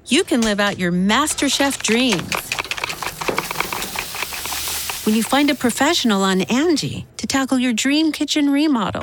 you can live out your MasterChef dreams when you find a professional on Angie to tackle your dream kitchen remodel.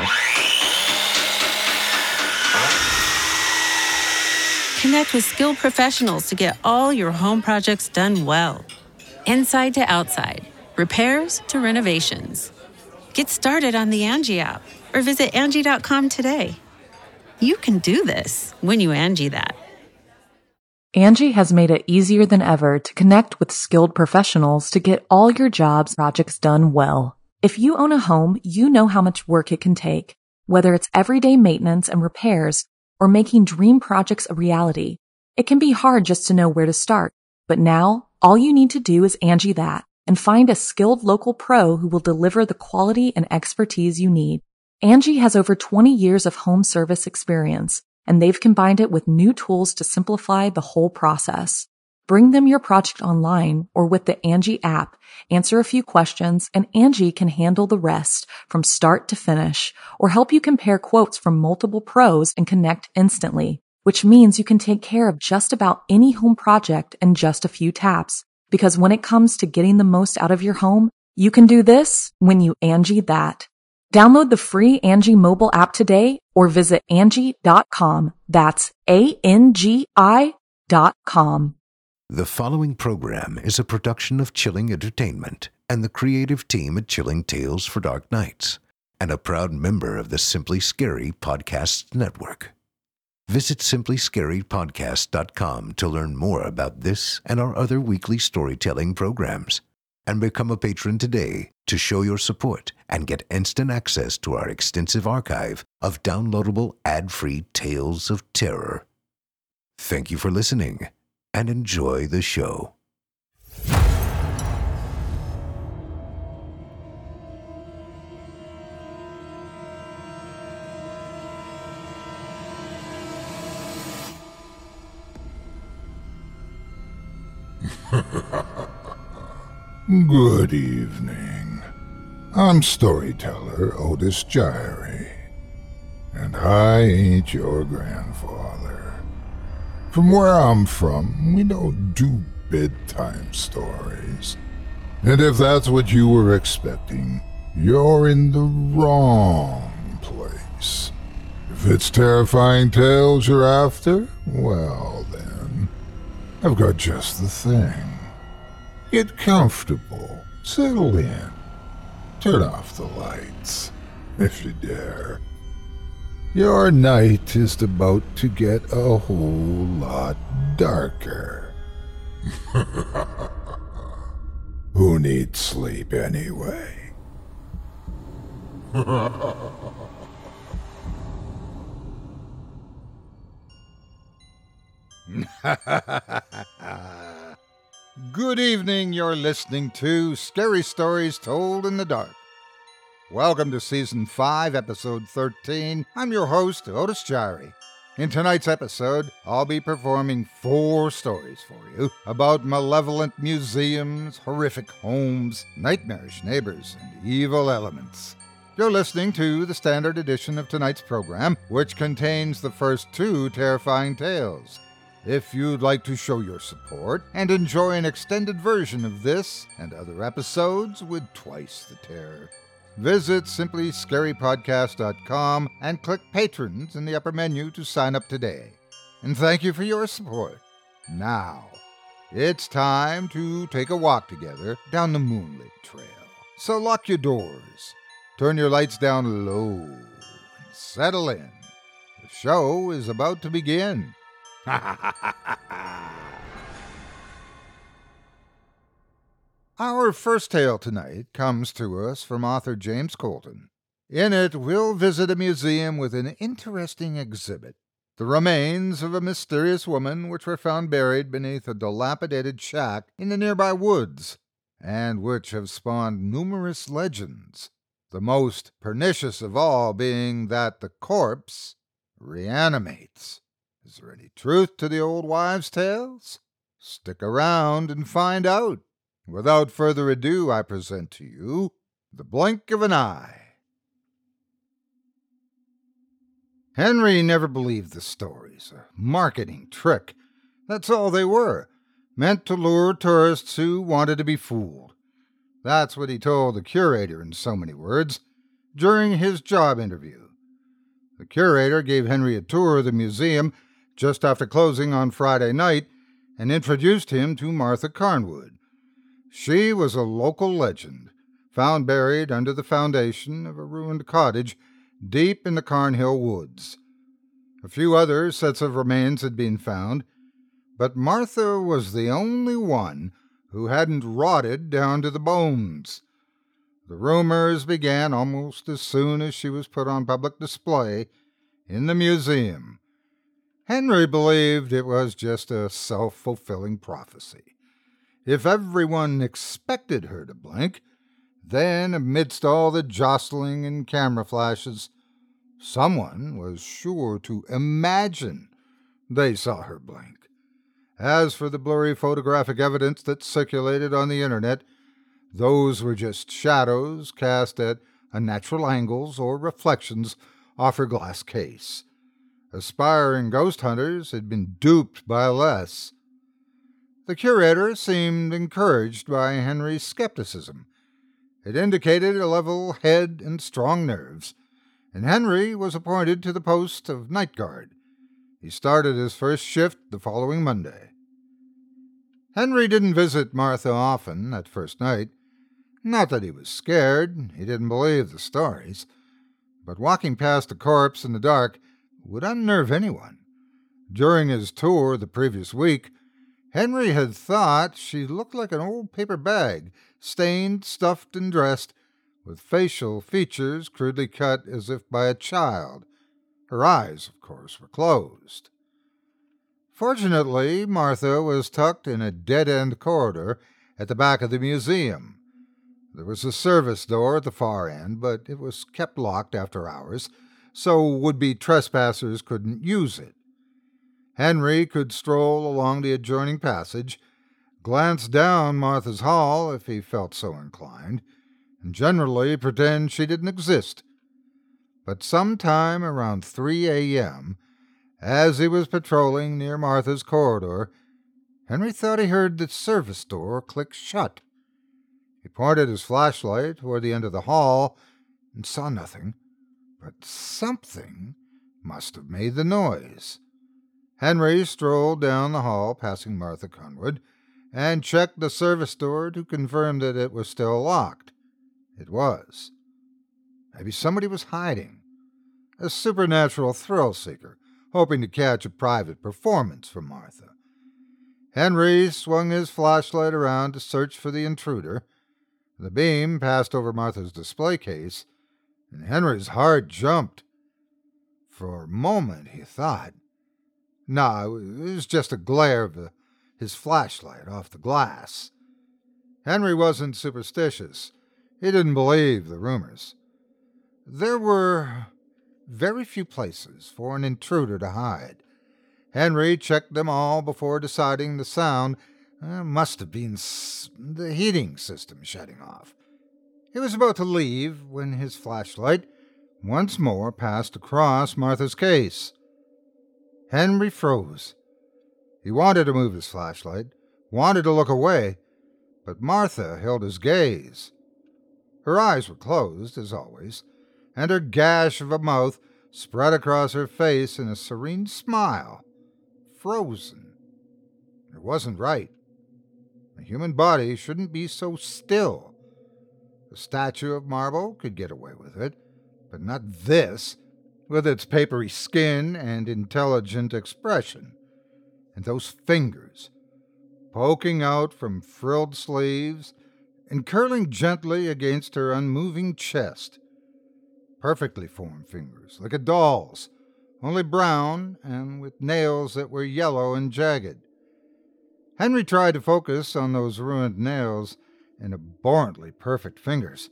Connect with skilled professionals to get all your home projects done well. Inside to outside, repairs to renovations. Get started on the Angie app or visit Angie.com today. You can do this when you Angie that. Angie has made it easier than ever to connect with skilled professionals to get all your jobs projects done well. If you own a home, you know how much work it can take, whether it's everyday maintenance and repairs or making dream projects a reality. It can be hard just to know where to start, but now all you need to do is Angie that and find a skilled local pro who will deliver the quality and expertise you need. Angie has over 20 years of home service experience, and they've combined it with new tools to simplify the whole process. Bring them your project online or with the Angie app, answer a few questions, and Angie can handle the rest from start to finish or help you compare quotes from multiple pros and connect instantly, which means you can take care of just about any home project in just a few taps. Because when it comes to getting the most out of your home, you can do this when you Angie that. Download the free Angie mobile app today or visit Angie.com. That's ANGI.com. The following program is a production of Chilling Entertainment and the creative team at Chilling Tales for Dark Nights, and a proud member of the Simply Scary Podcasts Network. Visit simplyscarypodcast.com to learn more about this and our other weekly storytelling programs, and become a patron today to show your support and get instant access to our extensive archive of downloadable ad-free tales of terror. Thank you for listening and enjoy the show. Good evening. I'm storyteller Otis Gyrie, and I ain't your grandfather. From where I'm from, we don't do bedtime stories. And if that's what you were expecting, you're in the wrong place. If it's terrifying tales you're after, well then, I've got just the thing. Get comfortable, settle in, turn off the lights, if you dare. Your night is about to get a whole lot darker. Who needs sleep anyway? Good evening, you're listening to Scary Stories Told in the Dark. Welcome to Season 5, Episode 13. I'm your host, Otis Gyrie. In tonight's episode, I'll be performing 4 stories for you about malevolent museums, horrific homes, nightmarish neighbors, and evil elements. You're listening to the standard edition of tonight's program, which contains the first 2 terrifying tales. If you'd like to show your support and enjoy an extended version of this and other episodes with twice the terror, visit simplyscarypodcast.com and click Patrons in the upper menu to sign up today. And thank you for your support. Now, it's time to take a walk together down the moonlit trail. So lock your doors, turn your lights down low, and settle in. The show is about to begin. Our first tale tonight comes to us from author James Colton. In it, we'll visit a museum with an interesting exhibit, the remains of a mysterious woman which were found buried beneath a dilapidated shack in the nearby woods, and which have spawned numerous legends, the most pernicious of all being that the corpse reanimates. Is there any truth to the old wives' tales? Stick around and find out. Without further ado, I present to you The Blink of an Eye. Henry never believed the stories, a marketing trick. That's all they were, meant to lure tourists who wanted to be fooled. That's what he told the curator in so many words during his job interview. The curator gave Henry a tour of the museum just after closing on Friday night and introduced him to Martha Carnwood. She was a local legend, found buried under the foundation of a ruined cottage deep in the Carnhill woods. A few other sets of remains had been found, but Martha was the only one who hadn't rotted down to the bones. The rumors began almost as soon as she was put on public display in the museum. Henry believed it was just a self-fulfilling prophecy. If everyone expected her to blink, then amidst all the jostling and camera flashes, someone was sure to imagine they saw her blink. As for the blurry photographic evidence that circulated on the internet, those were just shadows cast at unnatural angles or reflections off her glass case. Aspiring ghost hunters had been duped by less. The curator seemed encouraged by Henry's skepticism. It indicated a level head and strong nerves, and Henry was appointed to the post of night guard. He started his first shift the following Monday. Henry didn't visit Martha often that first night. Not that he was scared, he didn't believe the stories, but walking past a corpse in the dark would unnerve anyone. During his tour the previous week, Henry had thought she looked like an old paper bag, stained, stuffed, and dressed, with facial features crudely cut as if by a child. Her eyes, of course, were closed. Fortunately, Martha was tucked in a dead-end corridor at the back of the museum. There was a service door at the far end, but it was kept locked after hours, so would-be trespassers couldn't use it. Henry could stroll along the adjoining passage, glance down Martha's hall if he felt so inclined, and generally pretend she didn't exist. But sometime around 3 a.m., as he was patrolling near Martha's corridor, Henry thought he heard the service door click shut. He pointed his flashlight toward the end of the hall and saw nothing, but something must have made the noise. Henry strolled down the hall, passing Martha Carnwood, and checked the service door to confirm that it was still locked. It was. Maybe somebody was hiding. A supernatural thrill-seeker, hoping to catch a private performance from Martha. Henry swung his flashlight around to search for the intruder. The beam passed over Martha's display case, and Henry's heart jumped. For a moment he thought, no, it was just a glare of his flashlight off the glass. Henry wasn't superstitious. He didn't believe the rumors. There were very few places for an intruder to hide. Henry checked them all before deciding the sound must have been the heating system shutting off. He was about to leave when his flashlight once more passed across Martha's case. Henry froze. He wanted to move his flashlight, wanted to look away, but Martha held his gaze. Her eyes were closed, as always, and her gash of a mouth spread across her face in a serene smile. Frozen. It wasn't right. A human body shouldn't be so still. The statue of marble could get away with it, but not this, with its papery skin and intelligent expression. And those fingers, poking out from frilled sleeves and curling gently against her unmoving chest. Perfectly formed fingers, like a doll's, only brown and with nails that were yellow and jagged. Henry tried to focus on those ruined nails and abhorrently perfect fingers.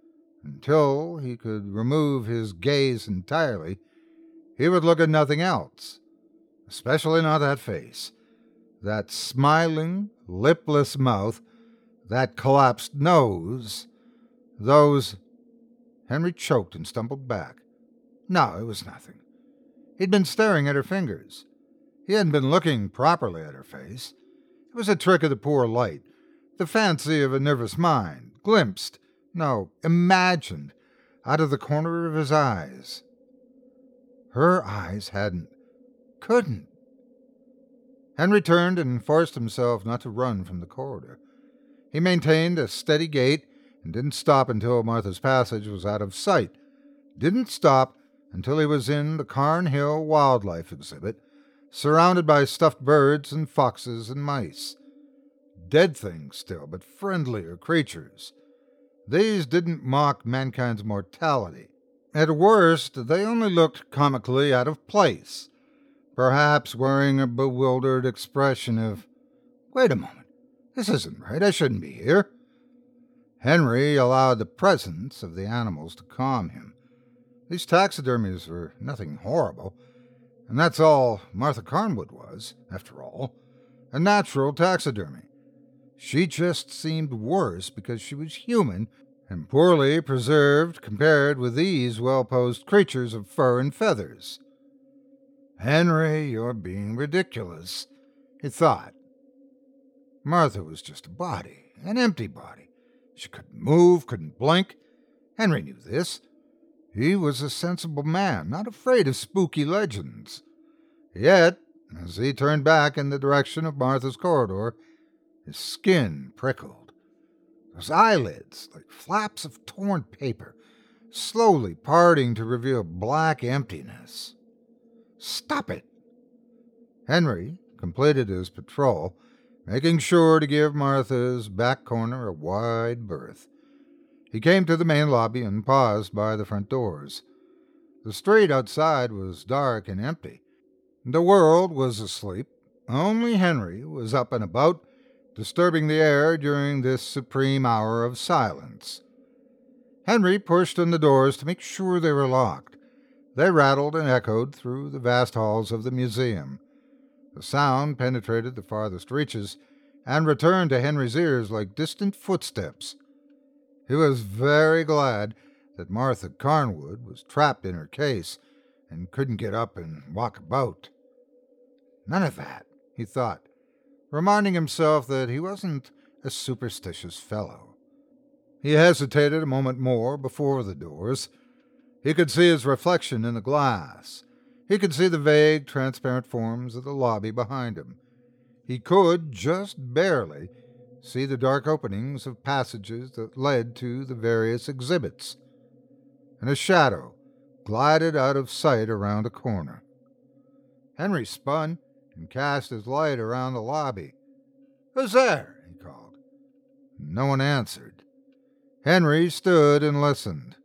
Until he could remove his gaze entirely, he would look at nothing else, especially not that face, that smiling, lipless mouth, that collapsed nose, those... Henry choked and stumbled back. No, it was nothing. He'd been staring at her fingers. He hadn't been looking properly at her face. It was a trick of the poor light, the fancy of a nervous mind, glimpsed, no, imagined, out of the corner of his eyes. Her eyes couldn't. Henry turned and forced himself not to run from the corridor. He maintained a steady gait and didn't stop until Martha's Passage was out of sight. Didn't stop until he was in the Carn Hill Wildlife Exhibit, surrounded by stuffed birds and foxes and mice. Dead things still, but friendlier creatures. These didn't mock mankind's mortality. At worst, they only looked comically out of place, perhaps wearing a bewildered expression of, "Wait a moment, this isn't right, I shouldn't be here." Henry allowed the presence of the animals to calm him. These taxidermies were nothing horrible, and that's all Martha Carnwood was, after all, a natural taxidermy. She just seemed worse because she was human and poorly preserved compared with these well-posed creatures of fur and feathers. "Henry, you're being ridiculous," he thought. Martha was just a body, an empty body. She couldn't move, couldn't blink. Henry knew this. He was a sensible man, not afraid of spooky legends. Yet, as he turned back in the direction of Martha's corridor, his skin prickled. Those eyelids, like flaps of torn paper, slowly parting to reveal black emptiness. "Stop it!" Henry completed his patrol, making sure to give Martha's back corner a wide berth. He came to the main lobby and paused by the front doors. The street outside was dark and empty. The world was asleep. Only Henry was up and about, disturbing the air during this supreme hour of silence. Henry pushed on the doors to make sure they were locked. They rattled and echoed through the vast halls of the museum. The sound penetrated the farthest reaches and returned to Henry's ears like distant footsteps. He was very glad that Martha Carnwood was trapped in her case and couldn't get up and walk about. None of that, he thought, reminding himself that he wasn't a superstitious fellow. He hesitated a moment more before the doors. He could see his reflection in the glass. He could see the vague, transparent forms of the lobby behind him. He could, just barely, see the dark openings of passages that led to the various exhibits. And a shadow glided out of sight around a corner. Henry spun and cast his light around the lobby. "Who's there?" he called. No one answered. Henry stood and listened.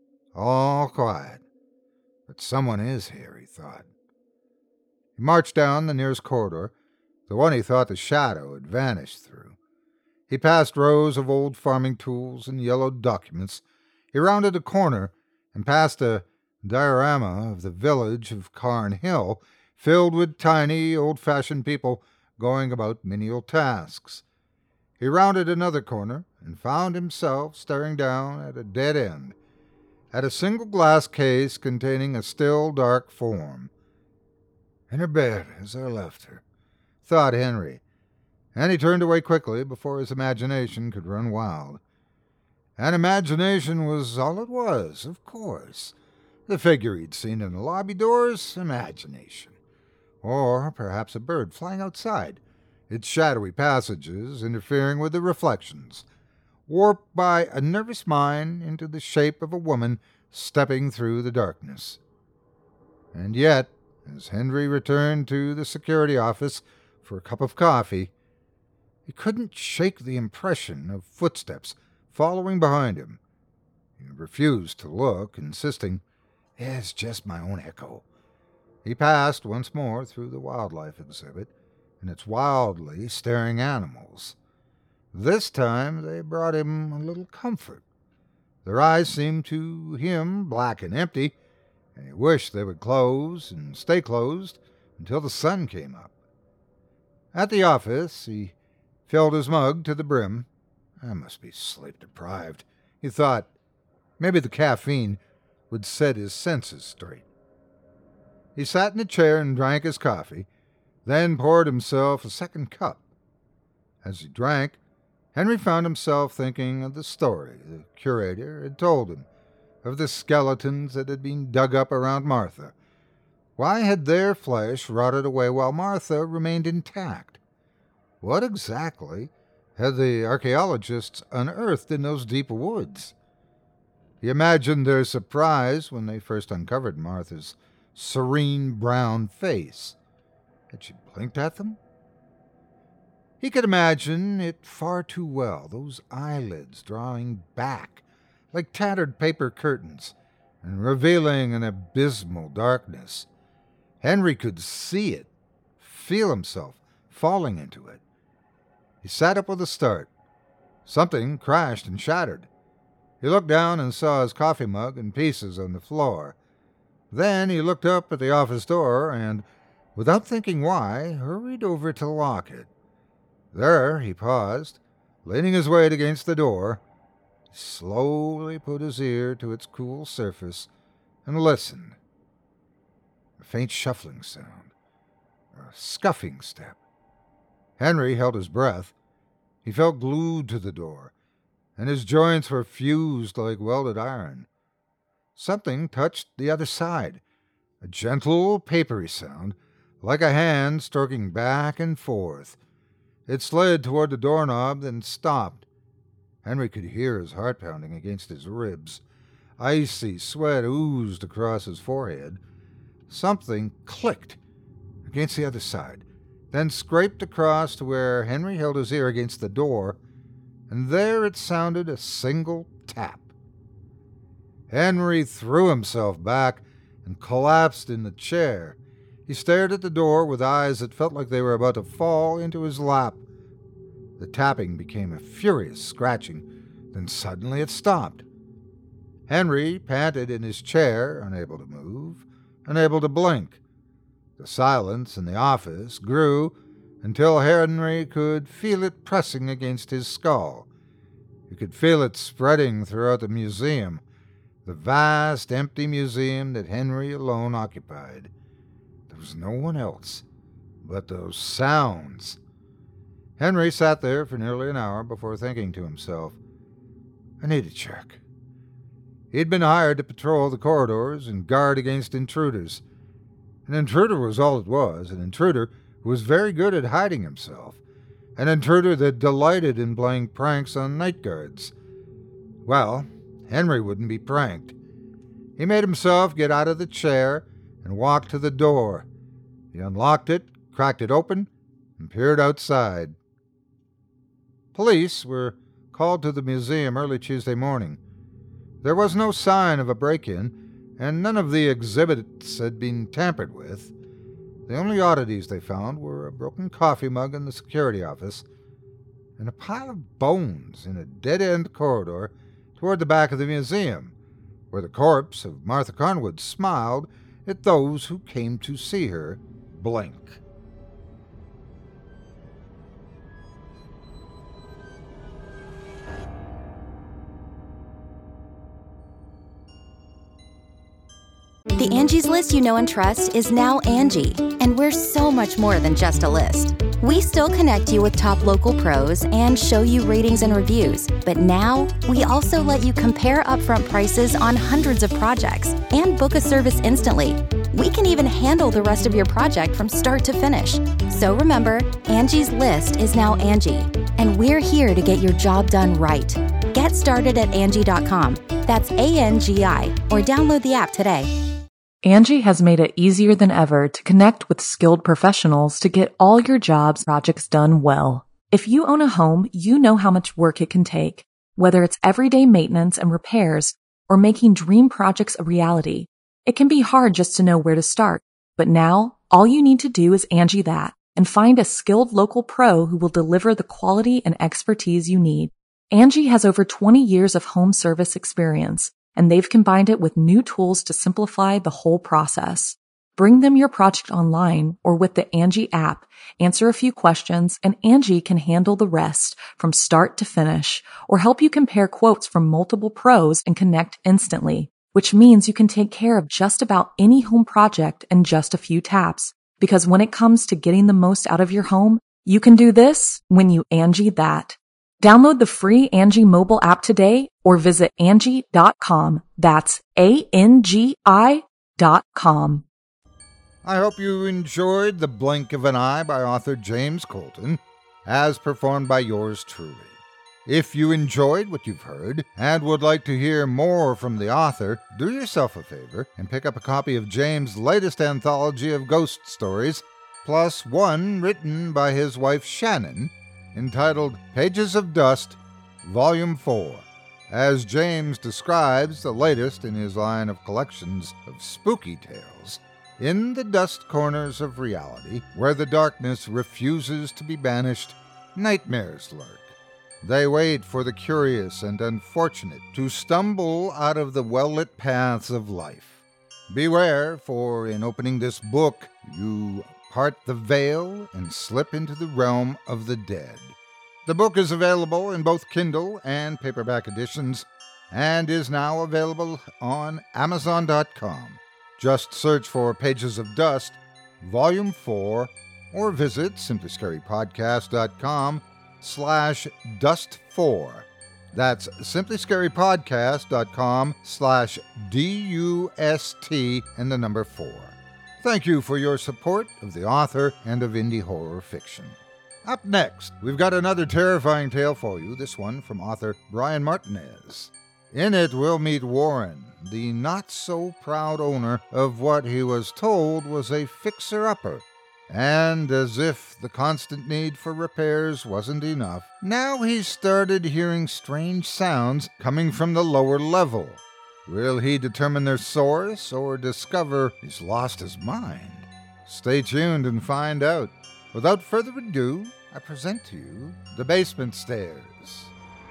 All quiet. But someone is here, he thought. He marched down the nearest corridor, the one he thought the shadow had vanished through. He passed rows of old farming tools and yellowed documents. He rounded a corner and passed a diorama of the village of Carn Hill, filled with tiny, old-fashioned people going about menial tasks. He rounded another corner and found himself staring down at a dead end, at a single glass case containing a still, dark form. "In her bed, as I left her," thought Henry, and he turned away quickly before his imagination could run wild. And imagination was all it was, of course. The figure he'd seen in the lobby doors, imagination. Or perhaps a bird flying outside, its shadowy passages interfering with the reflections, warped by a nervous mind into the shape of a woman stepping through the darkness. And yet, as Henry returned to the security office for a cup of coffee, he couldn't shake the impression of footsteps following behind him. He refused to look, insisting, "It's just my own echo." He passed once more through the wildlife exhibit and its wildly staring animals. This time they brought him a little comfort. Their eyes seemed to him black and empty, and he wished they would close and stay closed until the sun came up. At the office, he filled his mug to the brim. "I must be sleep-deprived," he thought. Maybe the caffeine would set his senses straight. He sat in a chair and drank his coffee, then poured himself a second cup. As he drank, Henry found himself thinking of the story the curator had told him, of the skeletons that had been dug up around Martha. Why had their flesh rotted away while Martha remained intact? What exactly had the archaeologists unearthed in those deep woods? He imagined their surprise when they first uncovered Martha's serene brown face. Had she blinked at them? He could imagine it far too well, those eyelids drawing back like tattered paper curtains and revealing an abysmal darkness. Henry could see it, feel himself falling into it. He sat up with a start. Something crashed and shattered. He looked down and saw his coffee mug in pieces on the floor. Then he looked up at the office door and, without thinking why, hurried over to lock it. There he paused, leaning his weight against the door. He slowly put his ear to its cool surface and listened. A faint shuffling sound, a scuffing step. Henry held his breath. He felt glued to the door, and his joints were fused like welded iron. Something touched the other side, a gentle, papery sound, like a hand stroking back and forth. It slid toward the doorknob, then stopped. Henry could hear his heart pounding against his ribs. Icy sweat oozed across his forehead. Something clicked against the other side, then scraped across to where Henry held his ear against the door, and there it sounded a single tap. Henry threw himself back and collapsed in the chair. He stared at the door with eyes that felt like they were about to fall into his lap. The tapping became a furious scratching, then suddenly it stopped. Henry panted in his chair, unable to move, unable to blink. The silence in the office grew until Henry could feel it pressing against his skull. He could feel it spreading throughout the museum, the vast, empty museum that Henry alone occupied. There was no one else but those sounds. Henry sat there for nearly an hour before thinking to himself, I need a check. He'd been hired to patrol the corridors and guard against intruders. An intruder was all it was, an intruder who was very good at hiding himself, an intruder that delighted in playing pranks on night guards. Well, Henry wouldn't be pranked. He made himself get out of the chair and walked to the door. He unlocked it, cracked it open, and peered outside. Police were called to the museum early Tuesday morning. There was no sign of a break-in, and none of the exhibits had been tampered with. The only oddities they found were a broken coffee mug in the security office and a pile of bones in a dead-end corridor toward the back of the museum, where the corpse of Martha Carnwood smiled at those who came to see her blink. The Angie's List you know and trust is now Angie, and we're so much more than just a list. We still connect you with top local pros and show you ratings and reviews, but now we also let you compare upfront prices on hundreds of projects and book a service instantly. We can even handle the rest of your project from start to finish. So remember, Angie's List is now Angie, and we're here to get your job done right. Get started at Angie.com. That's ANGI, or download the app today. Angie has made it easier than ever to connect with skilled professionals to get all your jobs projects done well. If you own a home, you know how much work it can take, whether it's everyday maintenance and repairs or making dream projects a reality. It can be hard just to know where to start, but now all you need to do is Angie that and find a skilled local pro who will deliver the quality and expertise you need. Angie has over 20 years of home service experience, and they've combined it with new tools to simplify the whole process. Bring them your project online or with the Angie app, answer a few questions, and Angie can handle the rest from start to finish, or help you compare quotes from multiple pros and connect instantly, which means you can take care of just about any home project in just a few taps. Because when it comes to getting the most out of your home, you can do this when you Angie that. Download the free Angie mobile app today or visit Angie.com. That's ANGI.com. I hope you enjoyed The Blink of an Eye by author James Colton, as performed by yours truly. If you enjoyed what you've heard and would like to hear more from the author, do yourself a favor and pick up a copy of James' latest anthology of ghost stories, plus one written by his wife Shannon, entitled Pages of Dust, Volume 4, as James describes the latest in his line of collections of spooky tales. In the dust corners of reality, where the darkness refuses to be banished, nightmares lurk. They wait for the curious and unfortunate to stumble out of the well-lit paths of life. Beware, for in opening this book, you part the veil and slip into the realm of the dead. The book is available in both Kindle and paperback editions, and is now available on Amazon.com. Just search for Pages of Dust, Volume 4, or visit simplyscarypodcast.com/dust4. That's simplyscarypodcast.com/DUST and the number 4. Thank you for your support of the author and of indie horror fiction. Up next, we've got another terrifying tale for you, this one from author Brian Martinez. In it, we'll meet Warren, the not-so-proud owner of what he was told was a fixer-upper. And as if the constant need for repairs wasn't enough, now he's started hearing strange sounds coming from the lower level. Will he determine their source or discover he's lost his mind? Stay tuned and find out. Without further ado, I present to you The Basement Stairs.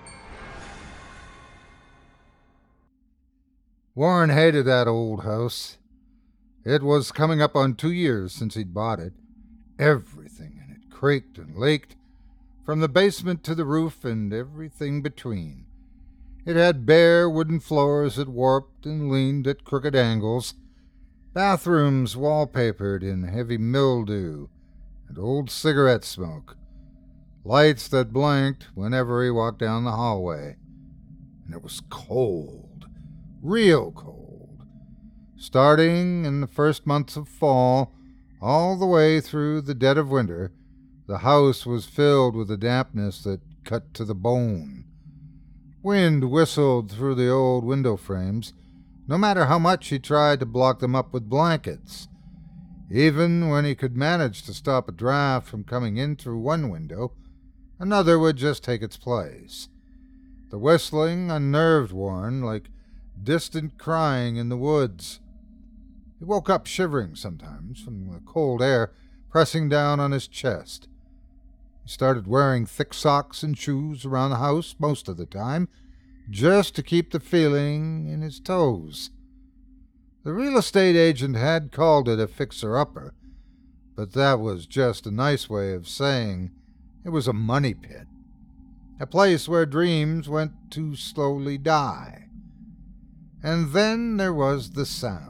Warren hated that old house. It was coming up on 2 years since he'd bought it. Everything in it creaked and leaked, from the basement to the roof and everything between. It had bare wooden floors that warped and leaned at crooked angles, bathrooms wallpapered in heavy mildew and old cigarette smoke, lights that blinked whenever he walked down the hallway. And it was cold, real cold, starting in the first months of fall. All the way through the dead of winter, the house was filled with a dampness that cut to the bone. Wind whistled through the old window frames, no matter how much he tried to block them up with blankets. Even when he could manage to stop a draft from coming in through one window, another would just take its place. The whistling unnerved Warren like distant crying in the woods. He woke up shivering sometimes from the cold air pressing down on his chest. He started wearing thick socks and shoes around the house most of the time, just to keep the feeling in his toes. The real estate agent had called it a fixer-upper, but that was just a nice way of saying it was a money pit, a place where dreams went to slowly die. And then there was the sound.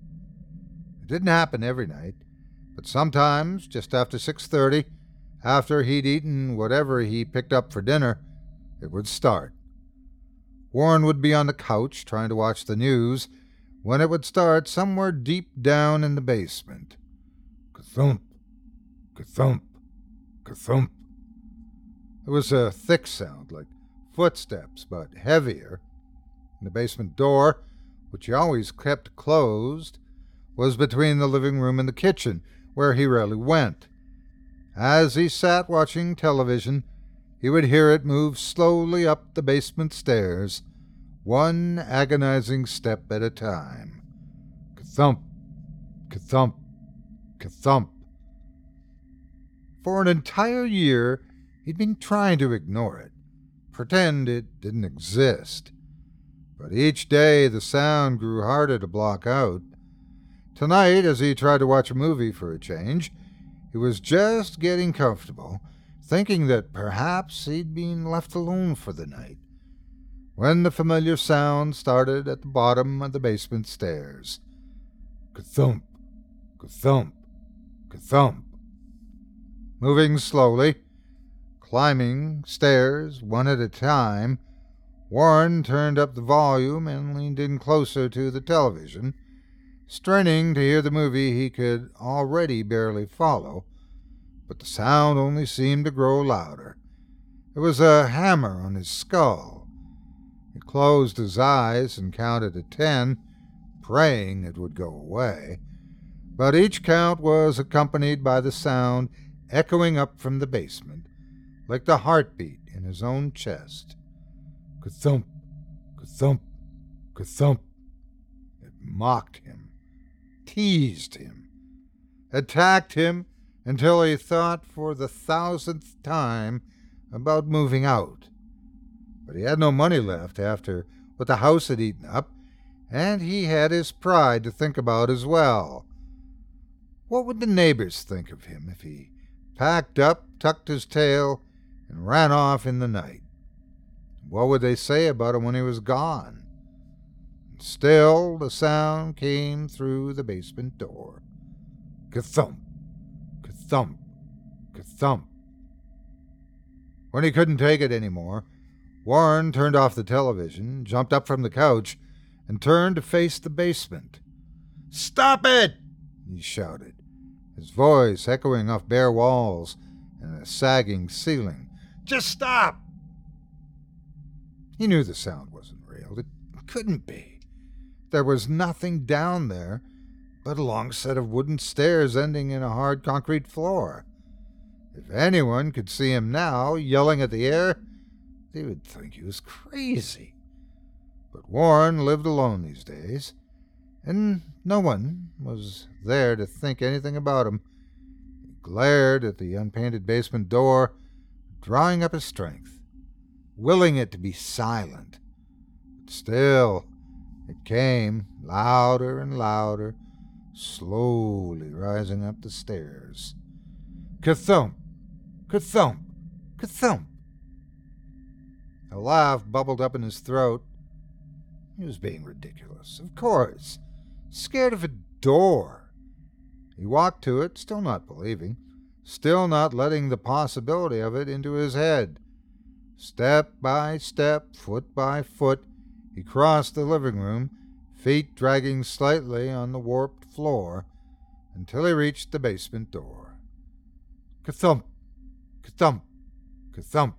It didn't happen every night, but sometimes, just after 6:30, after he'd eaten whatever he picked up for dinner, it would start. Warren would be on the couch trying to watch the news when it would start somewhere deep down in the basement. Ka-thump, ka-thump, ka-thump. It was a thick sound, like footsteps, but heavier. And the basement door, which he always kept closed, was between the living room and the kitchen, where he rarely went. As he sat watching television, he would hear it move slowly up the basement stairs, one agonizing step at a time. Ka-thump, ka-thump, ka-thump. For an entire year, he'd been trying to ignore it, pretend it didn't exist. But each day the sound grew harder to block out. Tonight, as he tried to watch a movie for a change, he was just getting comfortable, thinking that perhaps he'd been left alone for the night, when the familiar sound started at the bottom of the basement stairs. Ka-thump, ka-thump, Ka-thump. Moving slowly, climbing stairs one at a time, Warren turned up the volume and leaned in closer to the television, straining to hear the movie he could already barely follow, but the sound only seemed to grow louder. It was a hammer on his skull. He closed his eyes and counted to 10, praying it would go away, but each count was accompanied by the sound echoing up from the basement, like the heartbeat in his own chest. Ka-thump, ka-thump, ka-thump. It mocked him, teased him, attacked him until he thought for the 1,000th time about moving out. But he had no money left after what the house had eaten up, and he had his pride to think about as well. What would the neighbors think of him if he packed up, tucked his tail, and ran off in the night? What would they say about him when he was gone? And still the sound came through the basement door. Ka-thump, ka-thump, ka-thump. When he couldn't take it anymore, Warren turned off the television, jumped up from the couch, and turned to face the basement. "Stop it!" he shouted, his voice echoing off bare walls and a sagging ceiling. "Just stop!" He knew the sound wasn't real. It couldn't be. There was nothing down there but a long set of wooden stairs ending in a hard concrete floor. If anyone could see him now, yelling at the air, they would think he was crazy. But Warren lived alone these days, and no one was there to think anything about him. He glared at the unpainted basement door, drawing up his strength, willing it to be silent. But still, it came, louder and louder, slowly rising up the stairs. Ka-thump, ka-thump, ka-thump. A laugh bubbled up in his throat. He was being ridiculous, of course. Scared of a door. He walked to it, still not believing, still not letting the possibility of it into his head. Step by step, foot by foot, he crossed the living room, feet dragging slightly on the warped floor, until he reached the basement door. Ka-thump, ka-thump, ka-thump.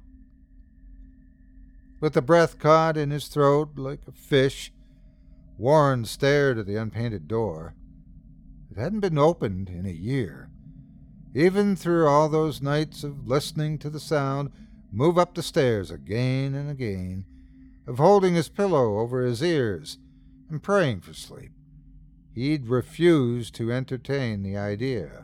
With the breath caught in his throat like a fish, Warren stared at the unpainted door. It hadn't been opened in a year. Even through all those nights of listening to the sound move up the stairs again and again, of holding his pillow over his ears and praying for sleep, he'd refused to entertain the idea.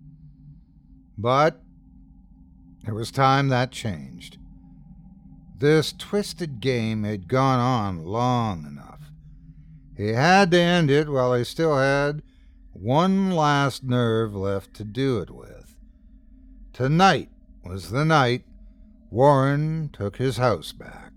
But it was time that changed. This twisted game had gone on long enough. He had to end it while he still had one last nerve left to do it with. Tonight was the night Warren took his house back.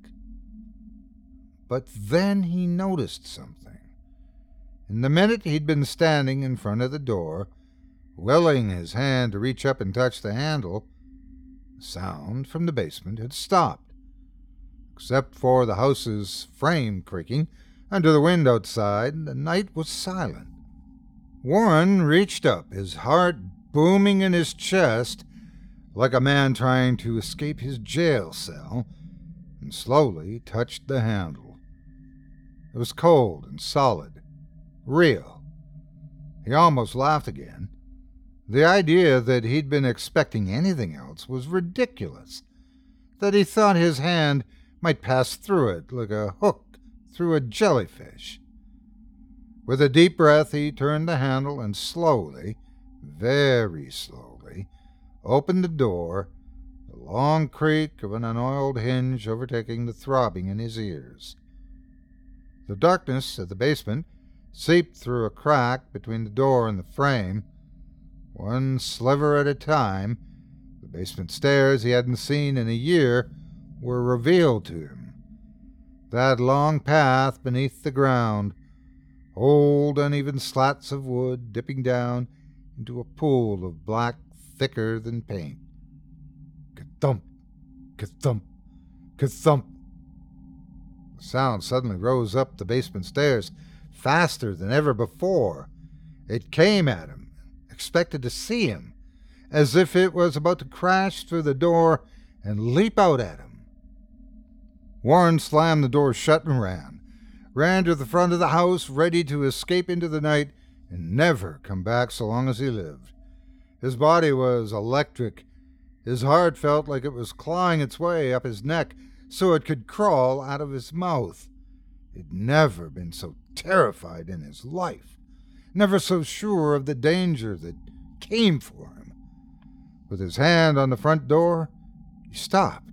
But then he noticed something. In the minute he'd been standing in front of the door, willing his hand to reach up and touch the handle, the sound from the basement had stopped. Except for the house's frame creaking under the wind outside, the night was silent. Warren reached up, his heart booming in his chest like a man trying to escape his jail cell, and slowly touched the handle. It was cold and solid, real. He almost laughed again. The idea that he'd been expecting anything else was ridiculous, that he thought his hand might pass through it like a hook through a jellyfish. With a deep breath, he turned the handle and slowly, very slowly, opened the door, the long creak of an unoiled hinge overtaking the throbbing in his ears. The darkness of the basement seeped through a crack between the door and the frame. One sliver at a time, the basement stairs he hadn't seen in a year were revealed to him. That long path beneath the ground, old uneven slats of wood dipping down into a pool of black thicker than paint. Ka-thump, ka-thump, ka-thump. The sound suddenly rose up the basement stairs, faster than ever before. It came at him, expected to see him, as if it was about to crash through the door and leap out at him. Warren slammed the door shut and ran to the front of the house, ready to escape into the night and never come back so long as he lived. His body was electric. His heart felt like it was clawing its way up his neck so it could crawl out of his mouth. He'd never been so terrified in his life, never so sure of the danger that came for him. With his hand on the front door, he stopped.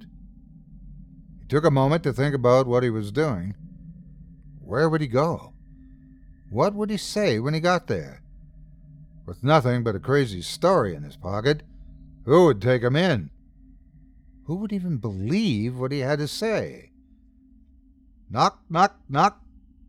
He took a moment to think about what he was doing. Where would he go? What would he say when he got there? With nothing but a crazy story in his pocket, who would take him in? Who would even believe what he had to say? Knock, knock, knock.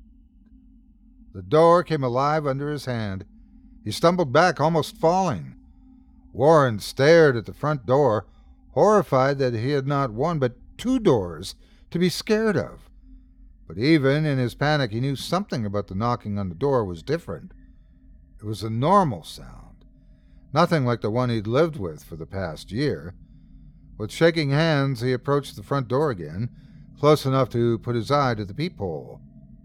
The door came alive under his hand. He stumbled back, almost falling. Warren stared at the front door, horrified that he had not one but two doors to be scared of. But even in his panic, he knew something about the knocking on the door was different. It was a normal sound, nothing like the one he'd lived with for the past year. With shaking hands, he approached the front door again, close enough to put his eye to the peephole.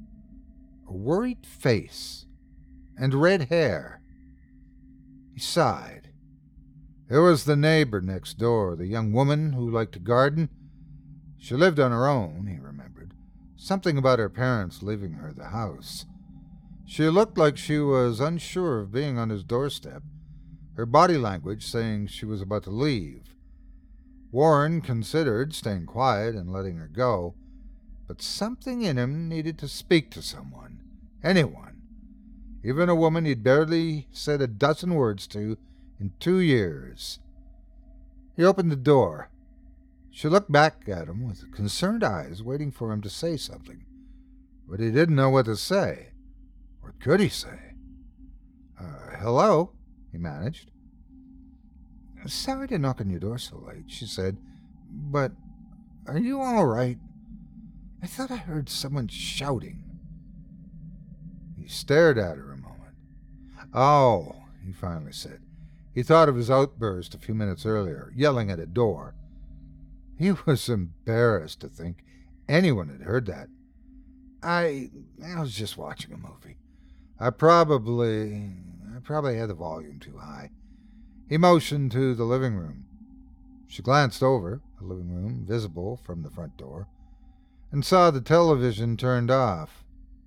A worried face and red hair. He sighed. It was the neighbor next door, the young woman who liked to garden. She lived on her own, he remembered. Something about her parents leaving her the house. She looked like she was unsure of being on his doorstep, her body language saying she was about to leave. Warren considered staying quiet and letting her go, but something in him needed to speak to someone, anyone, even a woman he'd barely said a dozen words to in 2 years. He opened the door. She looked back at him with concerned eyes, waiting for him to say something, but he didn't know what to say. What could he say? Hello, he managed. Sorry to knock on your door so late, she said, but are you all right? I thought I heard someone shouting. He stared at her a moment. Oh, he finally said. He thought of his outburst a few minutes earlier, yelling at a door. He was embarrassed to think anyone had heard that. I was just watching a movie. I probably had the volume too high. He motioned to the living room. She glanced over, the living room visible from the front door, and saw the television turned off.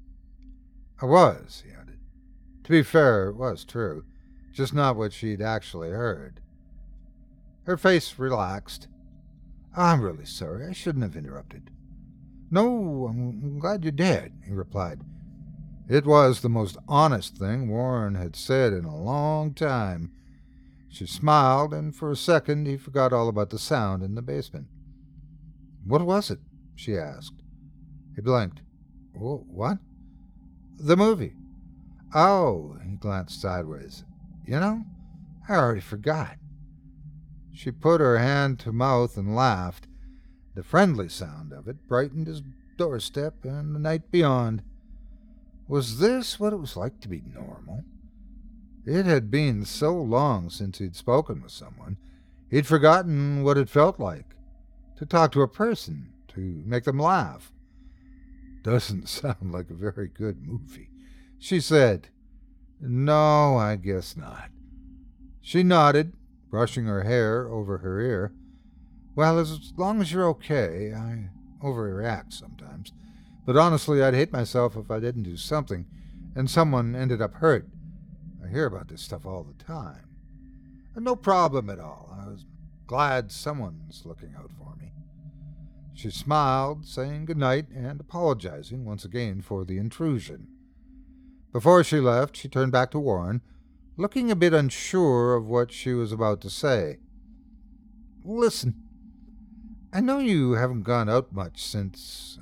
I was, he added. To be fair, it was true, just not what she'd actually heard. Her face relaxed. I'm really sorry. I shouldn't have interrupted. No, I'm glad you did, he replied. It was the most honest thing Warren had said in a long time. She smiled, and for a second he forgot all about the sound in the basement. What was it? She asked. He blinked. What? The movie. Oh, he glanced sideways. You know, I already forgot. She put her hand to mouth and laughed. The friendly sound of it brightened his doorstep and the night beyond. Was this what it was like to be normal? It had been so long since he'd spoken with someone, he'd forgotten what it felt like to talk to a person, to make them laugh. Doesn't sound like a very good movie, she said. No, I guess not. She nodded, brushing her hair over her ear. Well, as long as you're okay, I overreact sometimes. But honestly, I'd hate myself if I didn't do something, and someone ended up hurt. I hear about this stuff all the time. And no problem at all. I was glad someone's looking out for me. She smiled, saying good night and apologizing once again for the intrusion. Before she left, she turned back to Warren, looking a bit unsure of what she was about to say. Listen, I know you haven't gone out much since,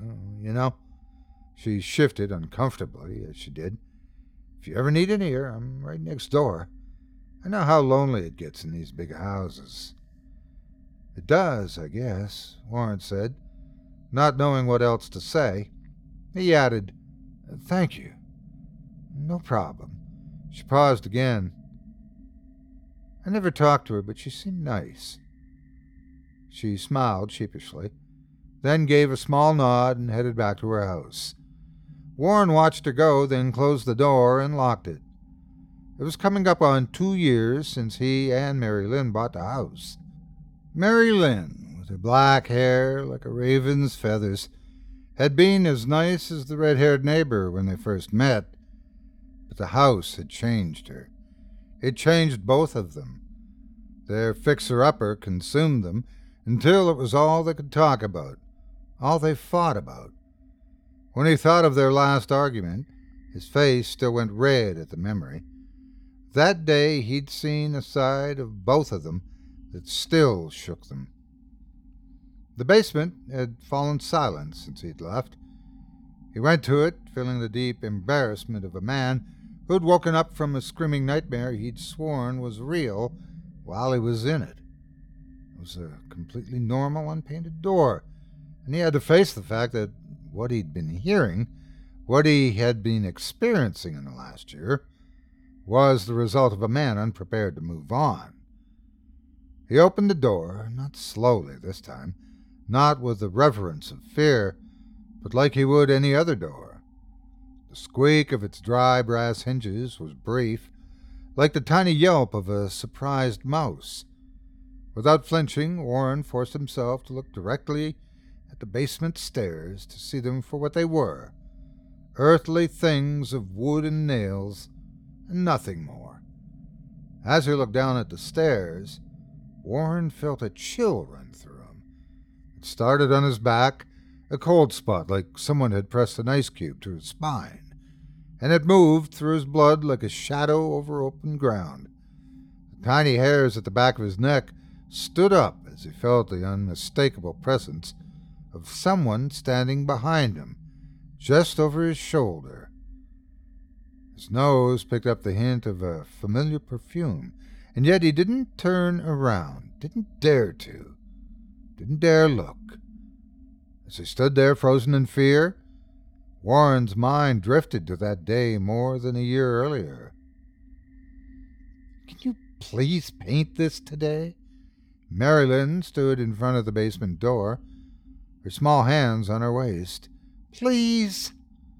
She shifted uncomfortably as she did. If you ever need an ear, I'm right next door. I know how lonely it gets in these big houses." "It does, I guess," Warren said, not knowing what else to say. He added, "Thank you." "No problem." She paused again. "I never talked to her, but she seemed nice." She smiled sheepishly, then gave a small nod and headed back to her house. Warren watched her go, then closed the door and locked it. It was coming up on 2 years since he and Mary Lynn bought the house. Mary Lynn, with her black hair like a raven's feathers, had been as nice as the red-haired neighbor when they first met, but the house had changed her. It changed both of them. Their fixer-upper consumed them until it was all they could talk about, all they fought about. When he thought of their last argument, his face still went red at the memory. That day he'd seen a side of both of them that still shook them. The basement had fallen silent since he'd left. He went to it, feeling the deep embarrassment of a man who'd woken up from a screaming nightmare he'd sworn was real while he was in it. It was a completely normal, unpainted door, and he had to face the fact that what he'd been hearing, what he had been experiencing in the last year, was the result of a man unprepared to move on. He opened the door, not slowly this time, not with the reverence of fear, but like he would any other door. The squeak of its dry brass hinges was brief, like the tiny yelp of a surprised mouse. Without flinching, Warren forced himself to look directly at the basement stairs to see them for what they were, earthly things of wood and nails, and nothing more. As he looked down at the stairs, Warren felt a chill run through him. It started on his back, a cold spot like someone had pressed an ice cube to his spine, and it moved through his blood like a shadow over open ground. The tiny hairs at the back of his neck stood up as he felt the unmistakable presence of someone standing behind him, just over his shoulder. His nose picked up the hint of a familiar perfume, and yet he didn't turn around, didn't dare to, didn't dare look. As he stood there frozen in fear, Warren's mind drifted to that day more than a year earlier. "Can you please paint this today?" Mary Lynn stood in front of the basement door, her small hands on her waist. "Please!"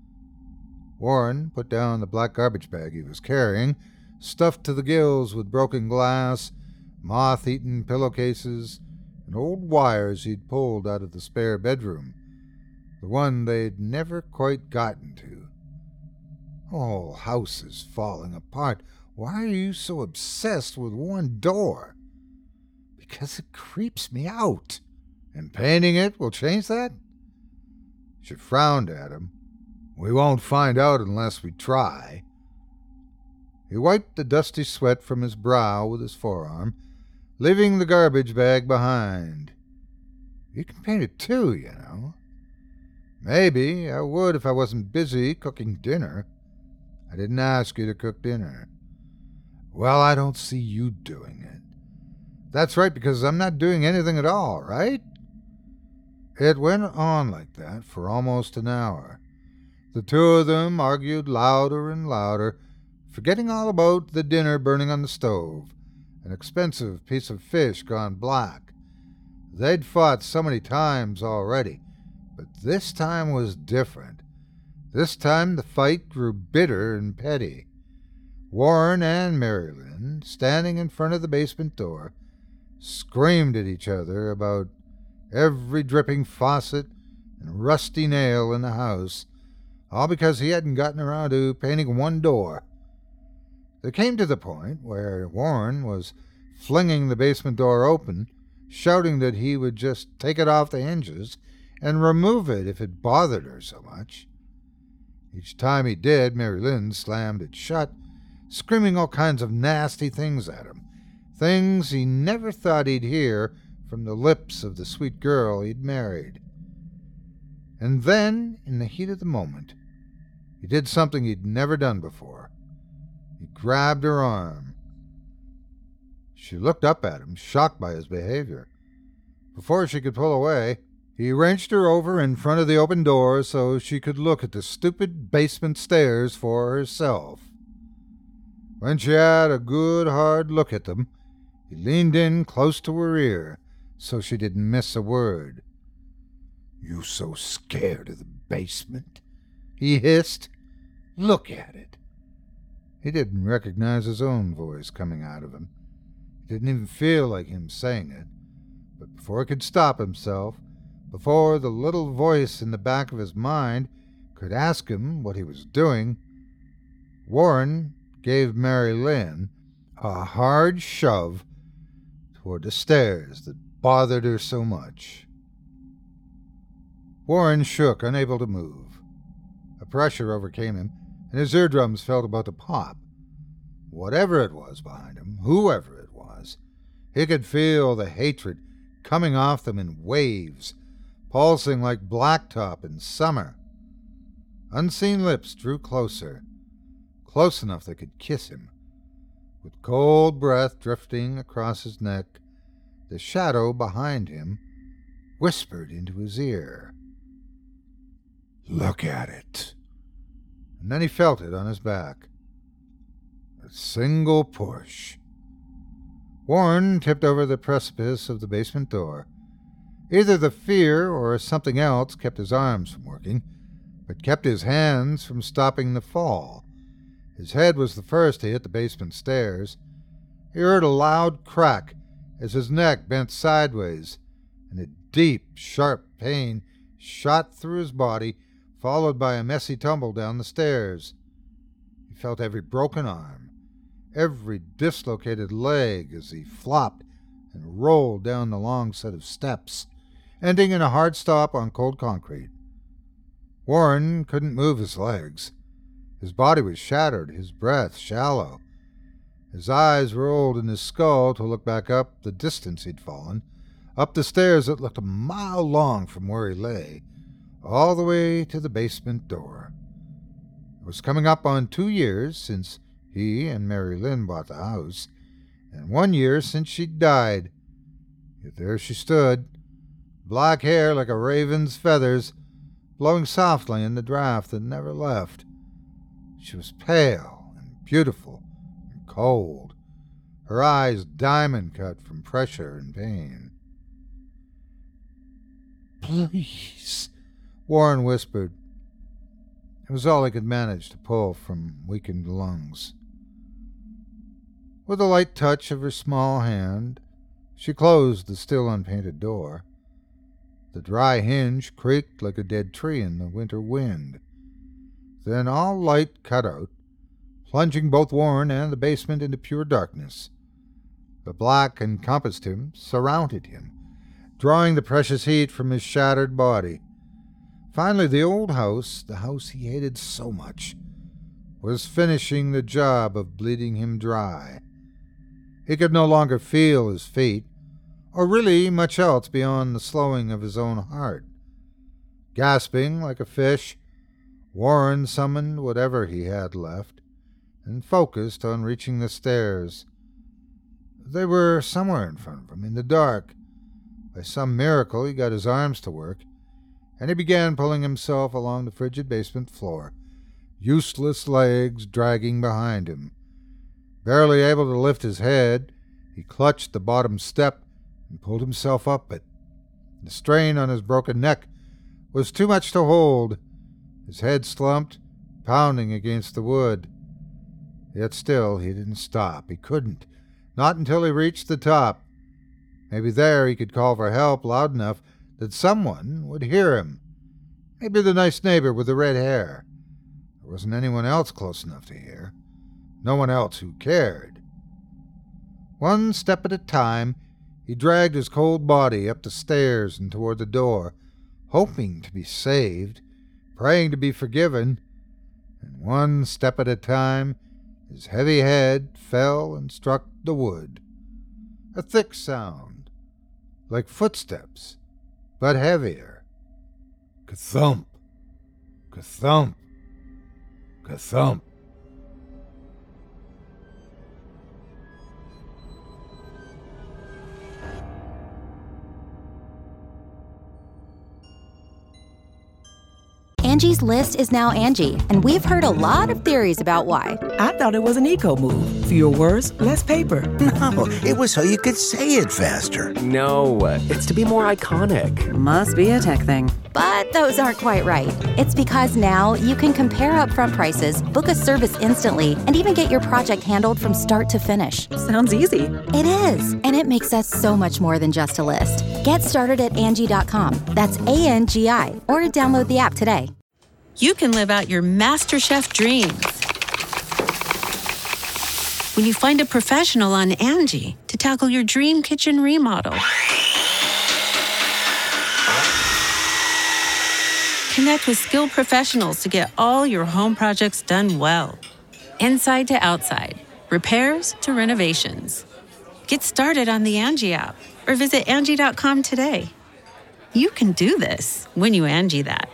Warren put down the black garbage bag he was carrying, stuffed to the gills with broken glass, moth-eaten pillowcases, and old wires he'd pulled out of the spare bedroom, the one they'd never quite gotten to. "The whole house is falling apart. Why are you so obsessed with one door?" "Because it creeps me out." "And painting it will change that?" She frowned at him. "We won't find out unless we try." He wiped the dusty sweat from his brow with his forearm, leaving the garbage bag behind. "You can paint it too, you know." "Maybe I would if I wasn't busy cooking dinner." "I didn't ask you to cook dinner." "Well, I don't see you doing it." "That's right, because I'm not doing anything at all, right?" It went on like that for almost an hour. The two of them argued louder and louder, forgetting all about the dinner burning on the stove, an expensive piece of fish gone black. They'd fought so many times already, but this time was different. This time the fight grew bitter and petty. Warren and Mary Lynn, standing in front of the basement door, screamed at each other about every dripping faucet and rusty nail in the house, all because he hadn't gotten around to painting one door. They came to the point where Warren was flinging the basement door open, shouting that he would just take it off the hinges and remove it if it bothered her so much. Each time he did, Mary Lynn slammed it shut, screaming all kinds of nasty things at him, things he never thought he'd hear from the lips of the sweet girl he'd married. And then, in the heat of the moment, he did something he'd never done before. He grabbed her arm. She looked up at him, shocked by his behavior. Before she could pull away, he wrenched her over in front of the open door so she could look at the stupid basement stairs for herself. When she had a good hard look at them, he leaned in close to her ear so she didn't miss a word. "You so scared of the basement?" he hissed. "Look at it." He didn't recognize his own voice coming out of him. It didn't even feel like him saying it. But before he could stop himself, before the little voice in the back of his mind could ask him what he was doing, Warren gave Mary Lynn a hard shove toward the stairs that bothered her so much. Warren shook, unable to move. A pressure overcame him, and his eardrums felt about to pop. Whatever it was behind him, whoever it was, he could feel the hatred coming off them in waves, pulsing like blacktop in summer. Unseen lips drew closer, close enough they could kiss him. With cold breath drifting across his neck, the shadow behind him whispered into his ear, "Look at it." And then he felt it on his back. A single push. Warren tipped over the precipice of the basement door. Either the fear or something else kept his arms from working, but kept his hands from stopping the fall. His head was the first to hit the basement stairs. He heard a loud crack as his neck bent sideways, and a deep, sharp pain shot through his body, followed by a messy tumble down the stairs. He felt every broken arm, every dislocated leg as he flopped and rolled down the long set of steps, ending in a hard stop on cold concrete. Warren couldn't move his legs. His body was shattered, his breath shallow. His eyes rolled in his skull to look back up the distance he'd fallen, up the stairs that looked a mile long from where he lay, all the way to the basement door. It was coming up on 2 years since he and Mary Lynn bought the house, and 1 year since she'd died. Yet there she stood, black hair like a raven's feathers, blowing softly in the draft that never left. She was pale and beautiful and cold, her eyes diamond-cut from pressure and pain. "Please," Warren whispered. It was all he could manage to pull from weakened lungs. With a light touch of her small hand, she closed the still unpainted door. The dry hinge creaked like a dead tree in the winter wind. Then all light cut out, plunging both Warren and the basement into pure darkness. The black encompassed him, surrounded him, drawing the precious heat from his shattered body. Finally, the old house, the house he hated so much, was finishing the job of bleeding him dry. He could no longer feel his feet, or really much else beyond the slowing of his own heart. Gasping like a fish, Warren summoned whatever he had left and focused on reaching the stairs. They were somewhere in front of him, in the dark. By some miracle he got his arms to work, and he began pulling himself along the frigid basement floor, useless legs dragging behind him. Barely able to lift his head, he clutched the bottom step and pulled himself up it. The strain on his broken neck was too much to hold. His head slumped, pounding against the wood. Yet still he didn't stop. He couldn't. Not until he reached the top. Maybe there he could call for help loud enough that someone would hear him. Maybe the nice neighbor with the red hair. There wasn't anyone else close enough to hear. No one else who cared. One step at a time, he dragged his cold body up the stairs and toward the door, hoping to be saved, praying to be forgiven. And one step at a time, his heavy head fell and struck the wood. A thick sound, like footsteps, but heavier. Ka-thump, ka-thump, ka-thump. Angie's List is now Angie, and we've heard a lot of theories about why. I thought it was an eco move. Fewer words, less paper. No, it was so you could say it faster. No, it's to be more iconic. Must be a tech thing. But those aren't quite right. It's because now you can compare upfront prices, book a service instantly, and even get your project handled from start to finish. Sounds easy. It is, and it makes us so much more than just a list. Get started at Angie.com. That's ANGI, or download the app today. You can live out your MasterChef dreams when you find a professional on Angie to tackle your dream kitchen remodel. Connect with skilled professionals to get all your home projects done well. Inside to outside, repairs to renovations. Get started on the Angie app or visit Angie.com today. You can do this when you Angie that.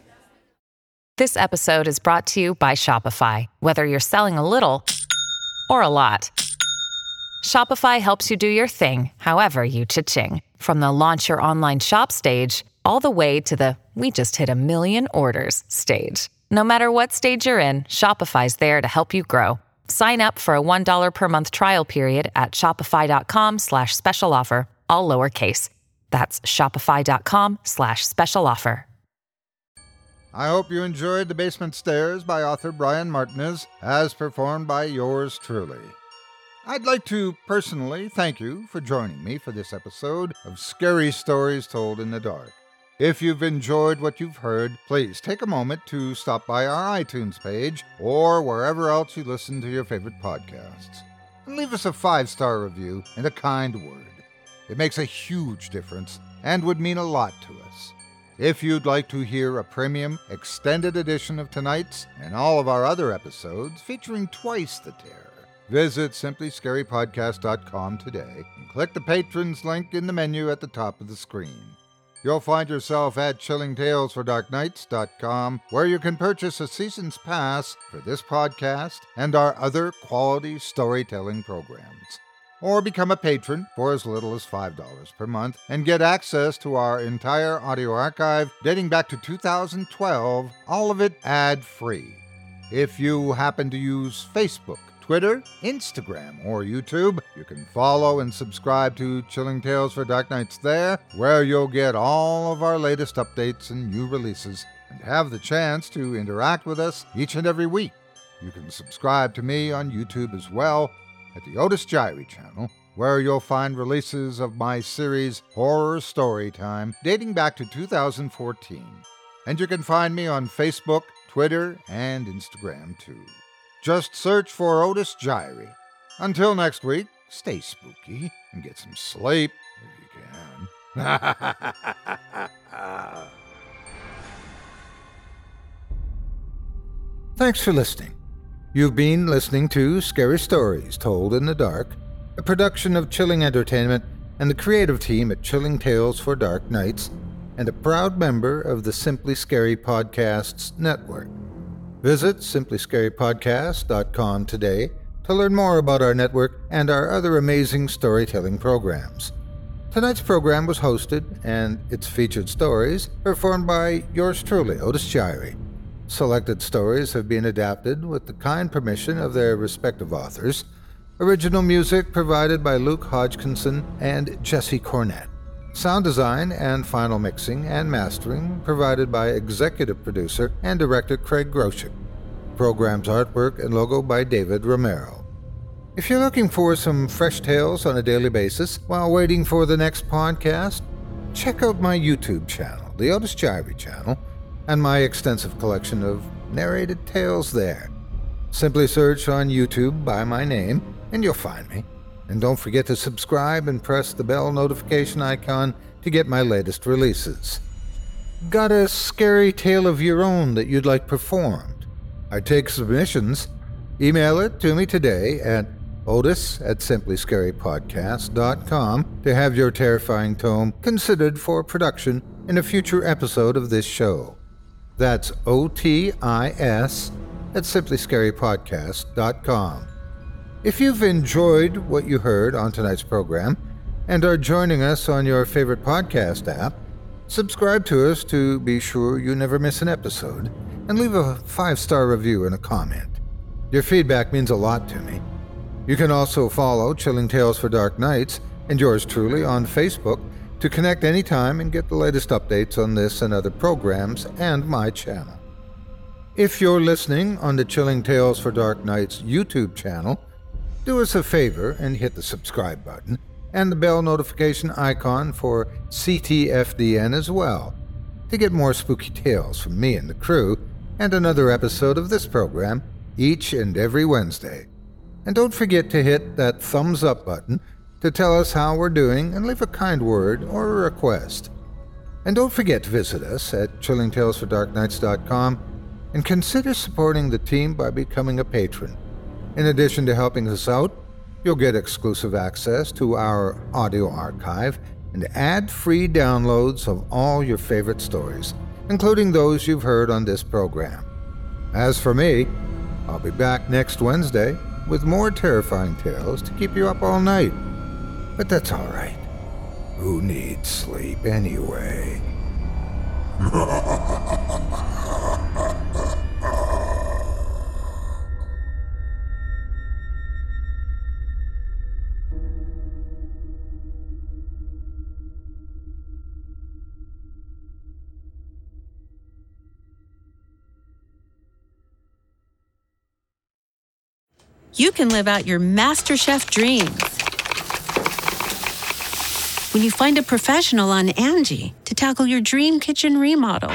This episode is brought to you by Shopify. Whether you're selling a little or a lot, Shopify helps you do your thing, however you cha-ching. From the launch your online shop stage, all the way to the we just hit 1 million orders stage. No matter what stage you're in, Shopify's there to help you grow. Sign up for a $1 per month trial period at shopify.com/special offer, all lowercase. That's shopify.com/special offer. I hope you enjoyed The Basement Stairs by author Brian Martinez, as performed by yours truly. I'd like to personally thank you for joining me for this episode of Scary Stories Told in the Dark. If you've enjoyed what you've heard, please take a moment to stop by our iTunes page or wherever else you listen to your favorite podcasts, and leave us a 5-star review and a kind word. It makes a huge difference and would mean a lot to us. If you'd like to hear a premium, extended edition of tonight's and all of our other episodes featuring twice the terror, visit simplyscarypodcast.com today and click the Patrons link in the menu at the top of the screen. You'll find yourself at chillingtalesfordarknights.com, where you can purchase a season's pass for this podcast and our other quality storytelling programs. Or become a patron for as little as $5 per month and get access to our entire audio archive dating back to 2012, all of it ad-free. If you happen to use Facebook, Twitter, Instagram, or YouTube, you can follow and subscribe to Chilling Tales for Dark Nights there, where you'll get all of our latest updates and new releases, and have the chance to interact with us each and every week. You can subscribe to me on YouTube as well, at the Otis Jiry channel, where you'll find releases of my series Horror Storytime, dating back to 2014. And you can find me on Facebook, Twitter, and Instagram too. Just search for Otis Jiry. Until next week, stay spooky and get some sleep if you can. Thanks for listening. You've been listening to Scary Stories Told in the Dark, a production of Chilling Entertainment and the creative team at Chilling Tales for Dark Nights, and a proud member of the Simply Scary Podcasts Network. Visit simplyscarypodcast.com today to learn more about our network and our other amazing storytelling programs. Tonight's program was hosted, and its featured stories performed by yours truly, Otis Jiry. Selected stories have been adapted with the kind permission of their respective authors. Original music provided by Luke Hodgkinson and Jesse Cornett. Sound design and final mixing and mastering provided by executive producer and director Craig Groshek. Program's artwork and logo by David Romero. If you're looking for some fresh tales on a daily basis while waiting for the next podcast, check out my YouTube channel, the Otis Jiry channel, and my extensive collection of narrated tales there. Simply search on YouTube by my name and you'll find me. And don't forget to subscribe and press the bell notification icon to get my latest releases. Got a scary tale of your own that you'd like performed? I take submissions. Email it to me today at otis@simplyscarypodcast.com to have your terrifying tome considered for production in a future episode of this show. That's OTIS@simplyscarypodcast.com. If you've enjoyed what you heard on tonight's program and are joining us on your favorite podcast app, Subscribe to us to be sure you never miss an episode, and leave a 5-star review and a comment. Your feedback means a lot to me. You can also follow Chilling Tales for Dark Nights and yours truly on Facebook to connect anytime and get the latest updates on this and other programs and my channel. If you're listening on the Chilling Tales for Dark Nights YouTube channel, do us a favor and hit the subscribe button and the bell notification icon for CTFDN as well, to get more spooky tales from me and the crew, and another episode of this program each and every Wednesday. And don't forget to hit that thumbs up button to tell us how we're doing and leave a kind word or a request. And don't forget to visit us at chillingtalesfordarknights.com and consider supporting the team by becoming a patron. In addition to helping us out, you'll get exclusive access to our audio archive and ad-free downloads of all your favorite stories, including those you've heard on this program. As for me, I'll be back next Wednesday with more terrifying tales to keep you up all night. But that's all right. Who needs sleep anyway? You can live out your MasterChef dreams when you find a professional on Angie to tackle your dream kitchen remodel.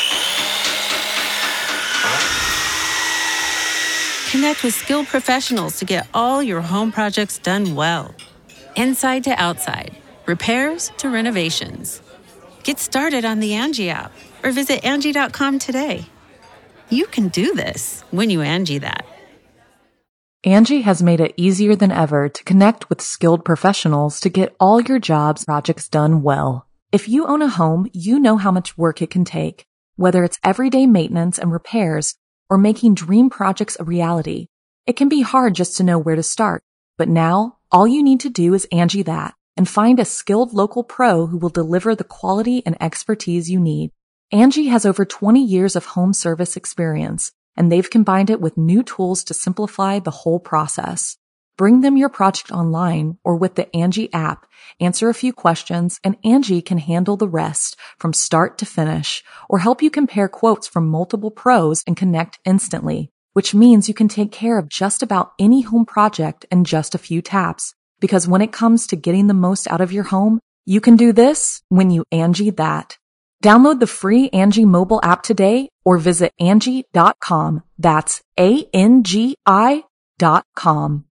Connect with skilled professionals to get all your home projects done well. Inside to outside, repairs to renovations. Get started on the Angie app or visit Angie.com today. You can do this when you Angie that. Angie has made it easier than ever to connect with skilled professionals to get all your jobs projects done well. If you own a home, you know how much work it can take, whether it's everyday maintenance and repairs or making dream projects a reality. It can be hard just to know where to start, but now all you need to do is Angie that and find a skilled local pro who will deliver the quality and expertise you need. Angie has over 20 years of home service experience, and they've combined it with new tools to simplify the whole process. Bring them your project online or with the Angie app, answer a few questions, and Angie can handle the rest from start to finish, or help you compare quotes from multiple pros and connect instantly, which means you can take care of just about any home project in just a few taps. Because when it comes to getting the most out of your home, you can do this when you Angie that. Download the free Angie mobile app today or visit Angie.com. That's ANGI.com.